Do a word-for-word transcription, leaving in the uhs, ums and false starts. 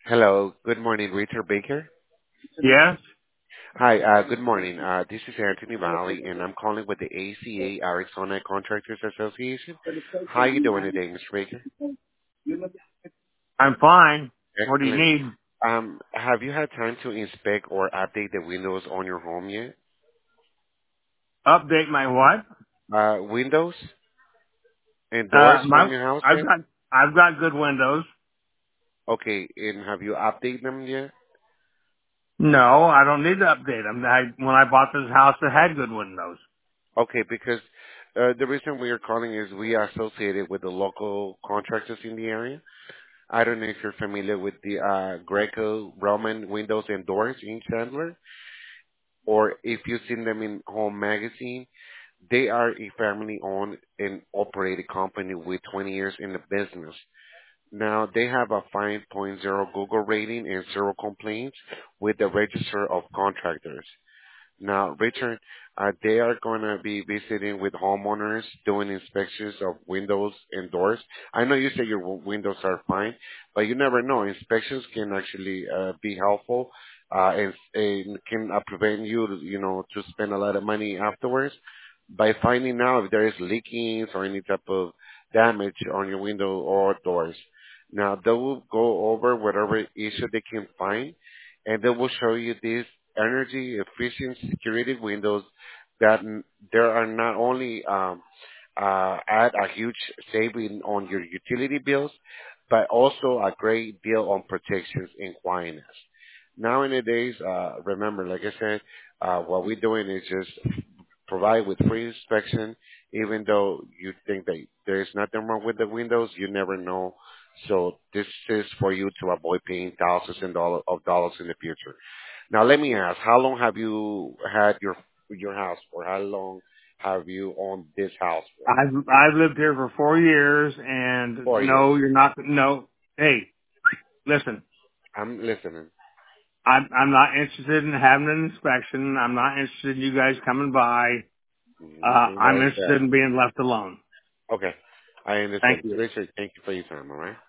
Hello. Good morning, Richard Baker. Yes, Hi, uh, good morning. Uh, this is Anthony Valley, and I'm calling with the A C A Arizona Contractors Association. How are you doing today, Mister Baker? I'm fine. What do you Excellent. need? Um, have you had time to inspect or update the windows on your home yet? Update my what? Uh, windows and doors Uh, my from your house I've yet? got I've got good windows. Okay, and have you updated them yet? No, I don't need to update them. I, when I bought this house, it had good windows. Okay, because uh, the reason we are calling is we are associated with the local contractors in the area. I don't know if you're familiar with the uh, Greco-Roman windows and doors in Chandler, or if you've seen them in Home Magazine. They are a family-owned and operated company with twenty years in the business. Now, they have a five point oh Google rating and zero complaints with the Register of Contractors. Now, Richard, uh, they are going to be visiting with homeowners, doing inspections of windows and doors. I know you say your w- windows are fine, but you never know. Inspections can actually uh, be helpful uh, and, and can uh, prevent you, you know, to spend a lot of money afterwards by finding out if there is leakings or any type of damage on your window or doors. Now, they will go over whatever issue they can find, and they will show you these energy efficient security windows that n- there are not only um, uh, add a huge saving on your utility bills, but also a great deal on protections and quietness. Nowadays, uh, remember, like I said, uh, what we're doing is just provide with free inspection, even though you think that there is nothing wrong with the windows, you never know. So this is for you to avoid paying thousands and dollar, of dollars in the future. Now let me ask, how long have you had your your house for? How long have you owned this house for? I've I've lived here for four years, and Four years. no, you're not. No, hey, listen, I'm listening. I'm I'm not interested in having an inspection. I'm not interested in you guys coming by. Uh, Mm, I'm Why is interested that? in being left alone. Okay, I Thank understand. you. Richard, thank you for your time, all right?